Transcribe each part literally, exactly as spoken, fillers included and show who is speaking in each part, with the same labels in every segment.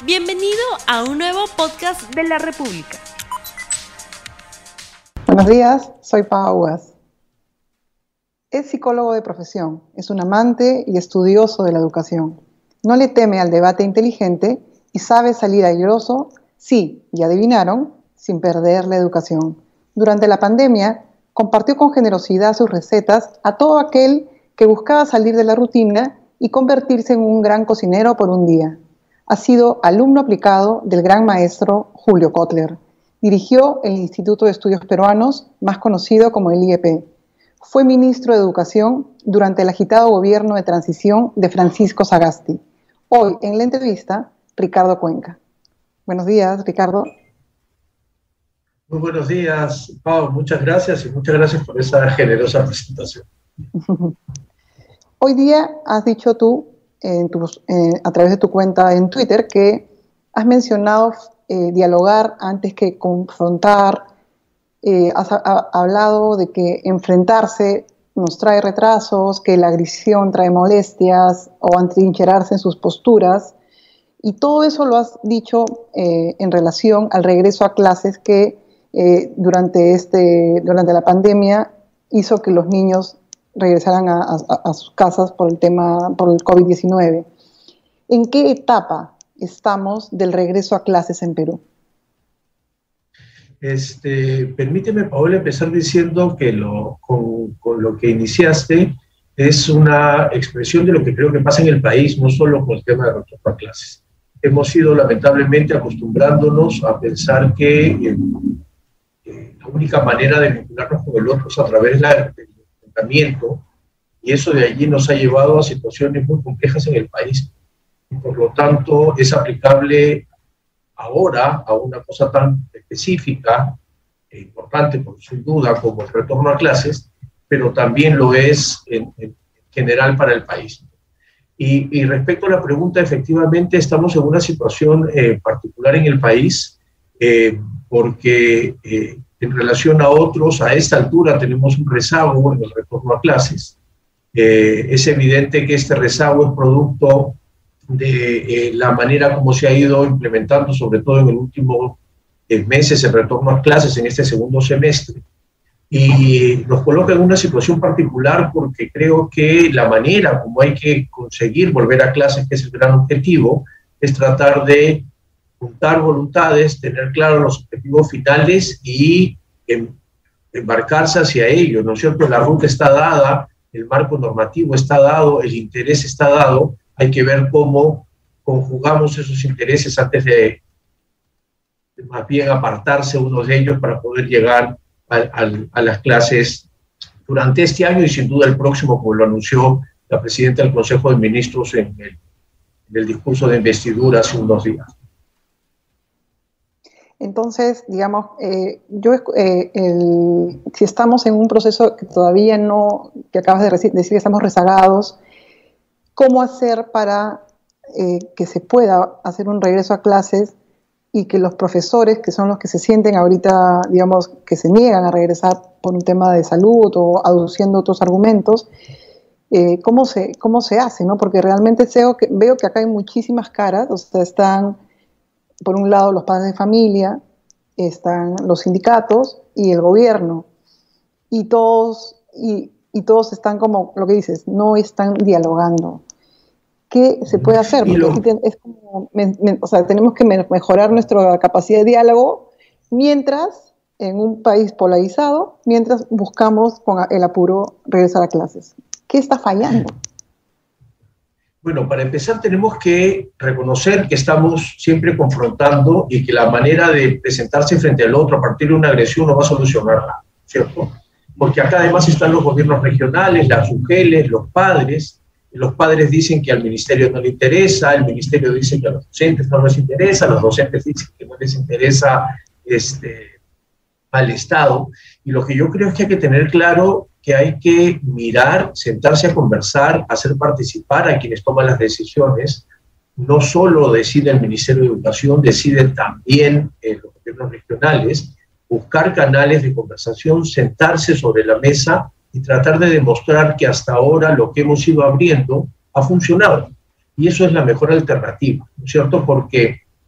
Speaker 1: Bienvenido a un nuevo podcast de la República.
Speaker 2: Buenos días, soy Pau Aguas. Es psicólogo de profesión, es un amante y estudioso de la educación. No le teme al debate inteligente y sabe salir airoso, sí, y adivinaron, sin perder la educación. Durante la pandemia, compartió con generosidad sus recetas a todo aquel que buscaba salir de la rutina y convertirse en un gran cocinero por un día. Ha sido alumno aplicado del gran maestro Julio Kotler. Dirigió el Instituto de Estudios Peruanos, más conocido como el I E P. Fue ministro de Educación durante el agitado gobierno de transición de Francisco Sagasti. Hoy, en la entrevista, Ricardo Cuenca. Buenos días, Ricardo.
Speaker 3: Muy buenos días, Pau. Muchas gracias y muchas gracias por esa generosa presentación.
Speaker 2: Hoy día has dicho tú, en tus, eh, a través de tu cuenta en Twitter, que has mencionado eh, dialogar antes que confrontar. Eh, has ha, ha hablado de que enfrentarse nos trae retrasos, que la agresión trae molestias o atrincherarse en sus posturas. Y todo eso lo has dicho eh, en relación al regreso a clases que eh, durante, este, durante la pandemia hizo que los niños regresaran a, a, a sus casas por el tema, por el COVID diecinueve. ¿En qué etapa estamos del regreso a clases en Perú?
Speaker 3: Este, permíteme, Paola, empezar diciendo que lo, con, con lo que iniciaste es una expresión de lo que creo que pasa en el país, no solo con el tema de retorno a clases. Hemos ido lamentablemente acostumbrándonos a pensar que eh, eh, la única manera de vincularnos con el otro es a través de la y eso de allí nos ha llevado a situaciones muy complejas en el país. Y por lo tanto, es aplicable ahora a una cosa tan específica e importante, por sin duda, como el retorno a clases, pero también lo es en, en general para el país. Y, y respecto a la pregunta, efectivamente estamos en una situación eh, particular en el país, eh, porque eh, en relación a otros, a esta altura tenemos un rezago en el retorno a clases. Eh, es evidente que este rezago es producto de eh, la manera como se ha ido implementando, sobre todo en el último eh, meses, el retorno a clases en este segundo semestre. Y nos coloca en una situación particular porque creo que la manera como hay que conseguir volver a clases, que es el gran objetivo, es tratar de juntar voluntades, tener claros los objetivos finales y em, embarcarse hacia ello, ¿no es cierto? La ruta está dada, el marco normativo está dado, el interés está dado, hay que ver cómo conjugamos esos intereses antes de, de más bien apartarse uno de ellos para poder llegar a, a, a las clases durante este año y sin duda el próximo, como lo anunció la presidenta del Consejo de Ministros en el, en el discurso de investidura hace unos días.
Speaker 2: Entonces, digamos, eh, yo, eh, el, si estamos en un proceso que todavía no, que acabas de decir que estamos rezagados, ¿cómo hacer para eh, que se pueda hacer un regreso a clases y que los profesores, que son los que se sienten ahorita, digamos, que se niegan a regresar por un tema de salud o aduciendo otros argumentos, eh, ¿cómo se, cómo se hace, ¿no? Porque realmente veo que, veo que acá hay muchísimas caras, o sea, están por un lado los padres de familia, están los sindicatos y el gobierno, y todos, y, y todos están como, lo que dices, no están dialogando. ¿Qué se puede hacer? Porque lo... es como, me, me, o sea, tenemos que mejorar nuestra capacidad de diálogo mientras, en un país polarizado, mientras buscamos con el apuro regresar a clases. ¿Qué está fallando?
Speaker 3: Bueno, para empezar tenemos que reconocer que estamos siempre confrontando y que la manera de presentarse frente al otro a partir de una agresión no va a solucionar nada, ¿cierto? Porque acá además están los gobiernos regionales, las U G L, los padres. Los padres dicen que al ministerio no le interesa, el ministerio dice que a los docentes no les interesa, los docentes dicen que no les interesa este, al Estado. Y lo que yo creo es que hay que tener claro que hay que mirar, sentarse a conversar, hacer participar a quienes toman las decisiones. No solo decide el Ministerio de Educación, deciden también eh, los gobiernos regionales, buscar canales de conversación, sentarse sobre la mesa y tratar de demostrar que hasta ahora lo que hemos ido abriendo ha funcionado. Y eso es la mejor alternativa, ¿no es cierto? Porque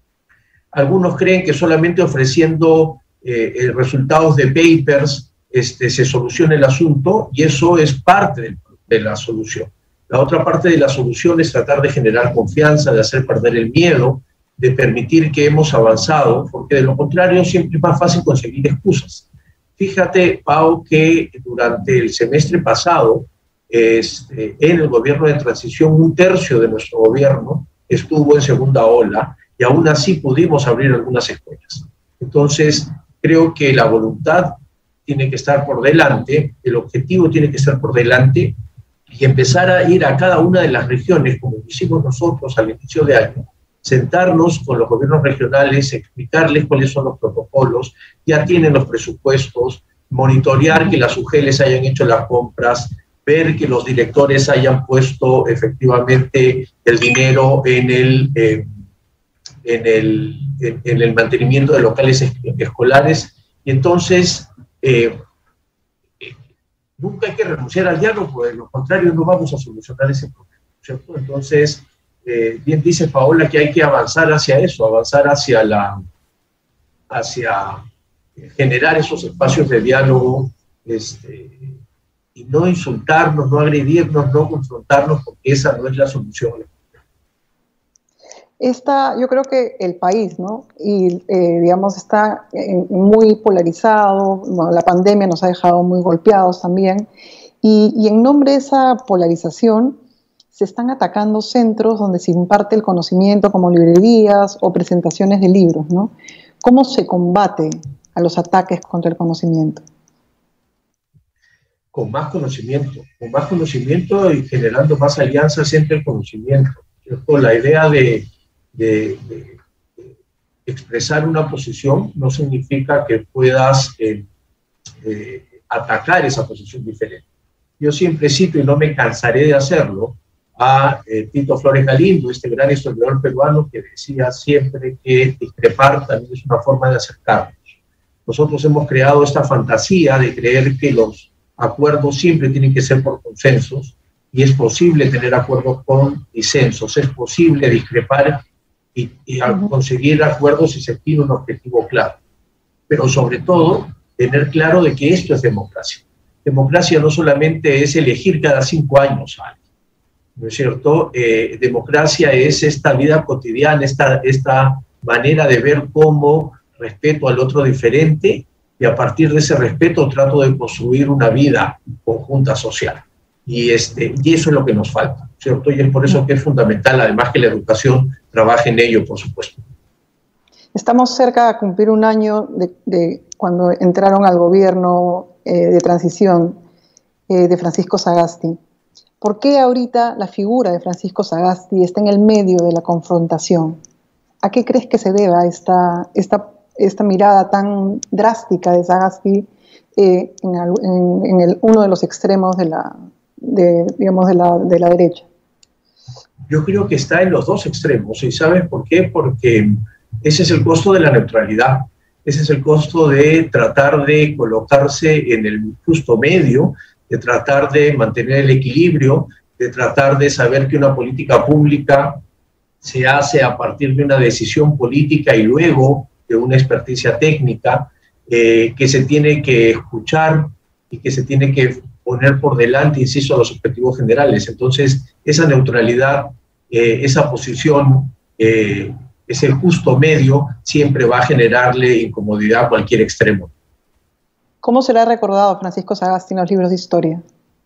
Speaker 3: Algunos creen que solamente ofreciendo eh, resultados de papers este, se soluciona el asunto, y eso es parte de, de la solución. La otra parte de la solución es tratar de generar confianza, de hacer perder el miedo, de permitir que hemos avanzado, porque de lo contrario siempre es más fácil conseguir excusas. Fíjate, Pau, que durante el semestre pasado, este, en el gobierno de transición, un tercio de nuestro gobierno estuvo en segunda ola, y aún así pudimos abrir algunas escuelas. Entonces, creo que la voluntad tiene que estar por delante, el objetivo tiene que estar por delante, y empezar a ir a cada una de las regiones, como hicimos nosotros al inicio de año, sentarnos con los gobiernos regionales, explicarles cuáles son los protocolos, ya tienen los presupuestos, monitorear que las U G Ls hayan hecho las compras, ver que los directores hayan puesto efectivamente el dinero en el, eh, en el, en, en el mantenimiento de locales escolares, y entonces eh, nunca hay que renunciar al diálogo, porque de lo contrario no vamos a solucionar ese problema, ¿cierto? Entonces, eh, bien dice Paola que hay que avanzar hacia eso, avanzar hacia la, hacia generar esos espacios de diálogo, este, y no insultarnos, no agredirnos, no confrontarnos, porque esa no es la solución.
Speaker 2: Esta, yo creo que el país, ¿no? Y, eh, digamos, está eh, muy polarizado, bueno, la pandemia nos ha dejado muy golpeados también, y, y en nombre de esa polarización se están atacando centros donde se imparte el conocimiento, como librerías o presentaciones de libros, ¿no? ¿Cómo se combate a los ataques contra el conocimiento?
Speaker 3: Con más conocimiento, con más conocimiento y generando más alianzas entre el conocimiento, ¿cierto? La idea de, de, de, de expresar una posición no significa que puedas eh, eh, atacar esa posición diferente. Yo siempre cito, y no me cansaré de hacerlo, a eh, Tito Flores Galindo, este gran historiador peruano, que decía siempre que discrepar también es una forma de acercarnos. Nosotros hemos creado esta fantasía de creer que los acuerdos siempre tienen que ser por consensos, y es posible tener acuerdos con disensos, es posible discrepar y, y conseguir acuerdos si se tiene un objetivo claro. Pero sobre todo, tener claro de que esto es democracia. Democracia no solamente es elegir cada cinco años a alguien, ¿no es cierto? Eh, democracia es esta vida cotidiana, esta, esta manera de ver cómo respeto al otro diferente, y a partir de ese respeto trato de construir una vida conjunta social. Y, este, y eso es lo que nos falta, ¿cierto? Y es por eso que es fundamental, además, que la educación trabaje en ello, por supuesto.
Speaker 2: Estamos cerca de cumplir un año de, de cuando entraron al gobierno eh, de transición eh, de Francisco Sagasti. ¿Por qué ahorita la figura de Francisco Sagasti está en el medio de la confrontación? ¿A qué crees que se deba esta, esta, esta mirada tan drástica de Sagasti eh, en, en, en el, uno de los extremos de la, de, digamos, de la, de la derecha?
Speaker 3: Yo creo que está en los dos extremos. ¿Y sabes por qué? Porque ese es el costo de la neutralidad. Ese es el costo de tratar de colocarse en el justo medio, de tratar de mantener el equilibrio, de tratar de saber que una política pública se hace a partir de una decisión política y luego de una experticia técnica, eh, que se tiene que escuchar y que se tiene que poner por delante, insisto, a los objetivos generales. Entonces, esa neutralidad, eh, esa posición, eh, ese justo medio, siempre va a generarle incomodidad a cualquier extremo.
Speaker 2: ¿Cómo será recordado Francisco Sagasti en los libros de historia?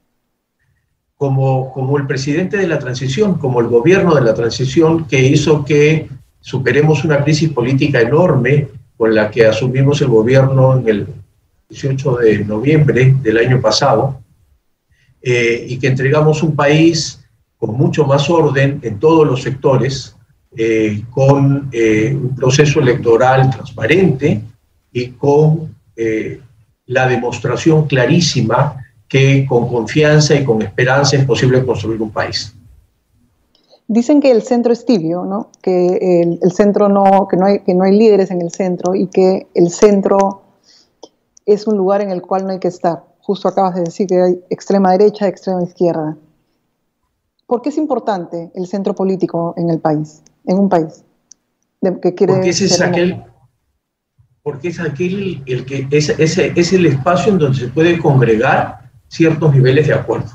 Speaker 3: Como, como el presidente de la transición, como el gobierno de la transición, que hizo que superemos una crisis política enorme con la que asumimos el gobierno en el dieciocho de noviembre del año pasado, eh, y que entregamos un país con mucho más orden en todos los sectores, eh, con eh, un proceso electoral transparente y con eh, la demostración clarísima que con confianza y con esperanza es posible construir un país.
Speaker 2: Dicen que el centro es tibio, ¿no? Que el, el centro no, que no hay, que no hay líderes en el centro, y que el centro es un lugar en el cual no hay que estar. Justo acabas de decir que hay extrema derecha y extrema izquierda. ¿Por qué es importante el centro político en el país, en un país? de, que quiere
Speaker 3: porque ese es aquel, porque es aquel el que es, ese, es el espacio en donde se puede congregar ciertos niveles de acuerdo.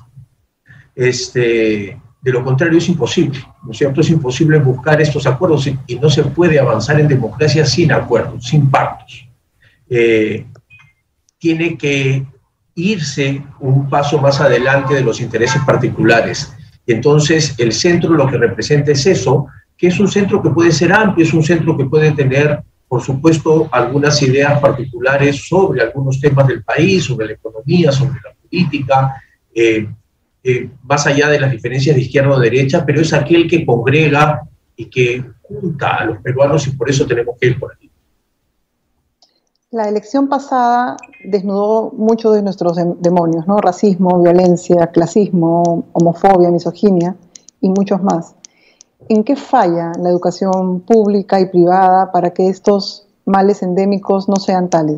Speaker 3: Este, de lo contrario es imposible, ¿no es cierto? Es imposible buscar estos acuerdos y, y no se puede avanzar en democracia sin acuerdos, sin pactos. Eh, tiene que irse un paso más adelante de los intereses particulares. Y entonces el centro lo que representa es eso, que es un centro que puede ser amplio, es un centro que puede tener, por supuesto, algunas ideas particulares sobre algunos temas del país, sobre la economía, sobre la política, eh, eh, más allá de las diferencias de izquierda o derecha, pero es aquel que congrega y que junta a los peruanos y por eso tenemos que ir por aquí.
Speaker 2: La elección pasada desnudó muchos de nuestros demonios, ¿no? Racismo, violencia, clasismo, homofobia, misoginia y muchos más. ¿En qué falla la educación pública y privada para que estos males endémicos no sean tales?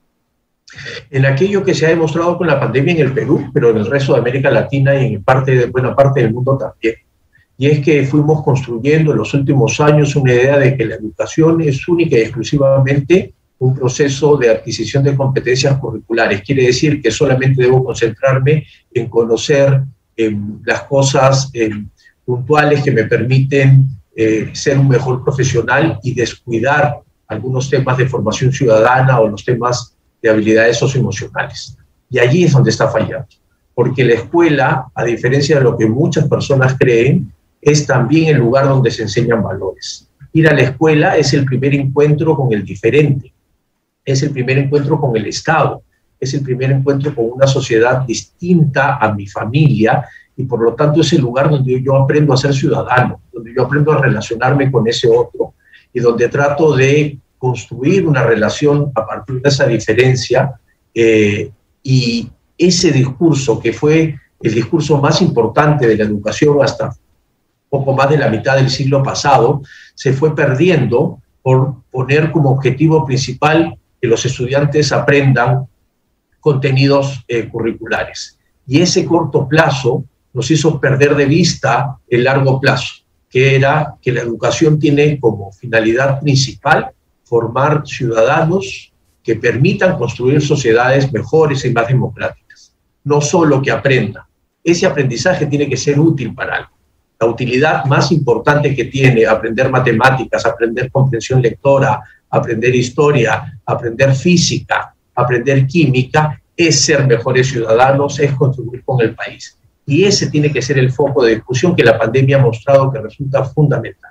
Speaker 3: En aquello que se ha demostrado con la pandemia en el Perú, pero en el resto de América Latina y en parte de, buena parte del mundo también. Y es que fuimos construyendo en los últimos años una idea de que la educación es única y exclusivamente un proceso de adquisición de competencias curriculares. Quiere decir que solamente debo concentrarme en conocer eh, las cosas eh, puntuales que me permiten eh, ser un mejor profesional y descuidar algunos temas de formación ciudadana o los temas de habilidades socioemocionales. Y allí es donde está fallando, porque la escuela, a diferencia de lo que muchas personas creen, es también el lugar donde se enseñan valores. Ir a la escuela es el primer encuentro con el diferente, es el primer encuentro con el Estado, es el primer encuentro con una sociedad distinta a mi familia y por lo tanto es el lugar donde yo aprendo a ser ciudadano, donde yo aprendo a relacionarme con ese otro y donde trato de construir una relación a partir de esa diferencia eh, y ese discurso que fue el discurso más importante de la educación hasta poco más de la mitad del siglo pasado, se fue perdiendo por poner como objetivo principal que los estudiantes aprendan contenidos eh, curriculares. Y ese corto plazo nos hizo perder de vista el largo plazo, que era que la educación tiene como finalidad principal formar ciudadanos que permitan construir sociedades mejores y más democráticas. No solo que aprendan. Ese aprendizaje tiene que ser útil para algo. La utilidad más importante que tiene aprender matemáticas, aprender comprensión lectora, aprender historia, aprender física, aprender química, es ser mejores ciudadanos, es contribuir con el país. Y ese tiene que ser el foco de discusión que la pandemia ha mostrado que resulta fundamental.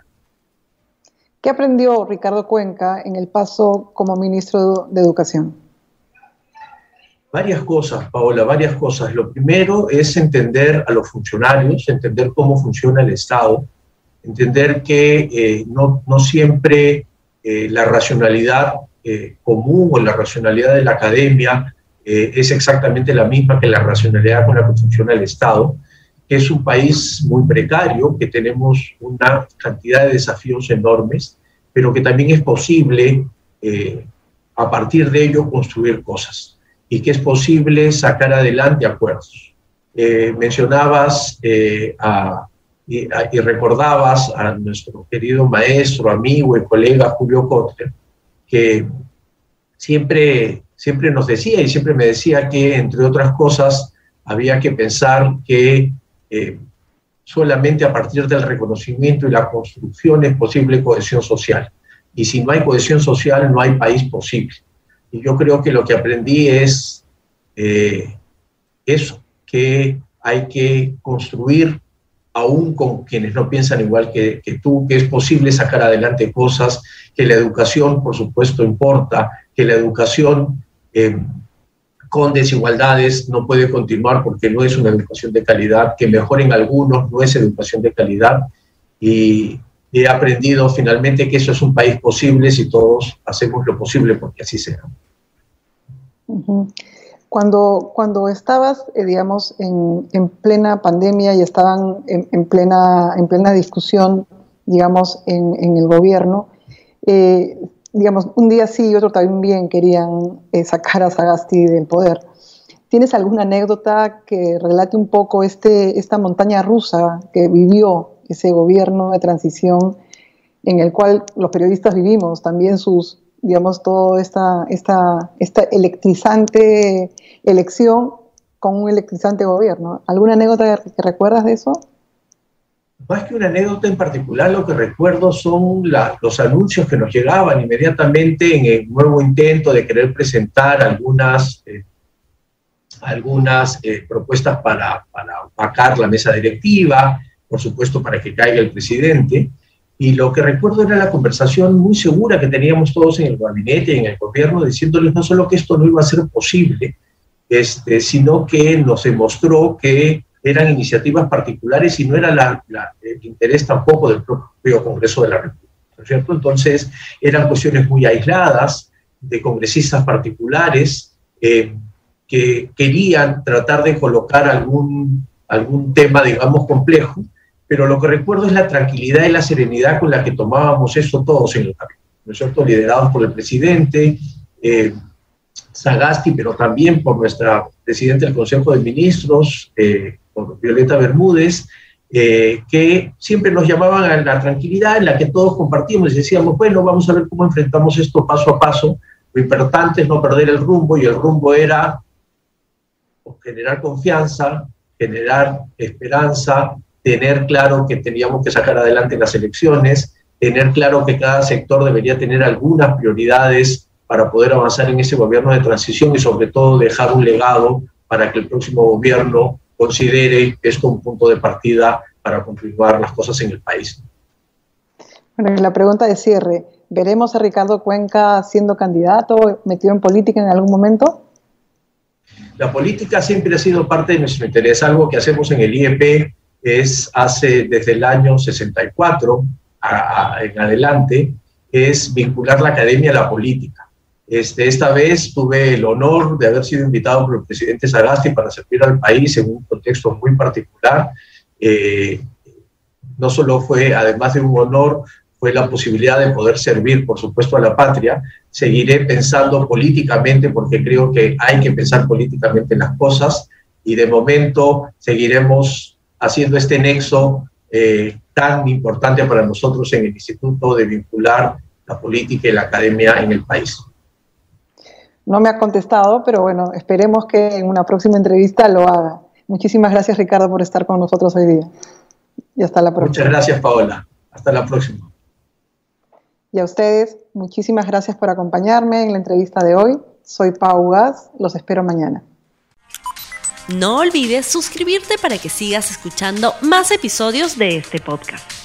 Speaker 2: ¿Qué aprendió Ricardo Cuenca en el paso como ministro de Educación?
Speaker 3: Varias cosas, Paola, varias cosas. Lo primero es entender a los funcionarios, entender cómo funciona el Estado, entender que eh, no, no siempre eh, la racionalidad eh, común o la racionalidad de la academia eh, es exactamente la misma que la racionalidad con la que funciona el Estado, que es un país muy precario, que tenemos una cantidad de desafíos enormes, pero que también es posible eh, a partir de ello construir cosas y que es posible sacar adelante acuerdos. Eh, mencionabas eh, a, y, a, y recordabas a nuestro querido maestro, amigo y colega Julio Kotler, que siempre, siempre nos decía y siempre me decía que, entre otras cosas, había que pensar que eh, solamente a partir del reconocimiento y la construcción es posible cohesión social. Y si no hay cohesión social, no hay país posible. Y yo creo que lo que aprendí es eh, eso, que hay que construir aún con quienes no piensan igual que, que tú, que es posible sacar adelante cosas, que la educación, por supuesto, importa, que la educación eh, con desigualdades no puede continuar porque no es una educación de calidad, que mejoren algunos no es educación de calidad, y he aprendido finalmente que eso es un país posible si todos hacemos lo posible porque así sea.
Speaker 2: Uh-huh. Cuando, cuando estabas, eh, digamos, en, en plena pandemia y estaban en, en, plena, en plena discusión, digamos, en, en el gobierno, eh, digamos, un día sí y otro también querían eh, sacar a Sagasti del poder. ¿Tienes alguna anécdota que relate un poco este, esta montaña rusa que vivió ese gobierno de transición en el cual los periodistas vivimos también sus, digamos, toda esta, esta, esta electrizante elección con un electrizante gobierno. ¿Alguna anécdota que recuerdas de eso?
Speaker 3: Más que una anécdota en particular, lo que recuerdo son la, los anuncios que nos llegaban inmediatamente en el nuevo intento de querer presentar algunas, eh, algunas eh, propuestas para, para opacar la mesa directiva, por supuesto para que caiga el presidente. Y lo que recuerdo era la conversación muy segura que teníamos todos en el gabinete y en el gobierno, diciéndoles no solo que esto no iba a ser posible, este, sino que nos demostró que eran iniciativas particulares y no era la, la, el interés tampoco del propio Congreso de la República, ¿no es cierto? Entonces, eran cuestiones muy aisladas de congresistas particulares eh, que querían tratar de colocar algún, algún tema, digamos, complejo, pero lo que recuerdo es la tranquilidad y la serenidad con la que tomábamos eso todos en el camino, ¿no es cierto? Liderados por el presidente, eh, Sagasti, pero también por nuestra presidenta del Consejo de Ministros, eh, por Violeta Bermúdez, eh, que siempre nos llamaban a la tranquilidad en la que todos compartíamos y decíamos, bueno, vamos a ver cómo enfrentamos esto paso a paso. Lo importante es no perder el rumbo, y el rumbo era generar confianza, generar esperanza, tener claro que teníamos que sacar adelante las elecciones, tener claro que cada sector debería tener algunas prioridades para poder avanzar en ese gobierno de transición y sobre todo dejar un legado para que el próximo gobierno considere esto un punto de partida para continuar las cosas en el país.
Speaker 2: Bueno, la pregunta de cierre, ¿veremos a Ricardo Cuenca siendo candidato, metido en política en algún momento?
Speaker 3: La política siempre ha sido parte de nuestro interés. Algo que hacemos en el I E P es hace desde el año sesenta y cuatro a, a, en adelante, es vincular la academia a la política. Este, esta vez tuve el honor de haber sido invitado por el presidente Sagasti para servir al país en un contexto muy particular. Eh, no solo fue, además de un honor, fue la posibilidad de poder servir, por supuesto, a la patria. Seguiré pensando políticamente porque creo que hay que pensar políticamente en las cosas, y de momento seguiremos haciendo este nexo eh, tan importante para nosotros en el Instituto de vincular la política y la academia en el país.
Speaker 2: No me ha contestado, pero bueno, esperemos que en una próxima entrevista lo haga. Muchísimas gracias, Ricardo, por estar con nosotros hoy día. Y hasta la próxima.
Speaker 3: Muchas gracias, Paola. Hasta la próxima.
Speaker 2: Y a ustedes, muchísimas gracias por acompañarme en la entrevista de hoy. Soy Pau Gas, los espero mañana.
Speaker 1: No olvides suscribirte para que sigas escuchando más episodios de este podcast.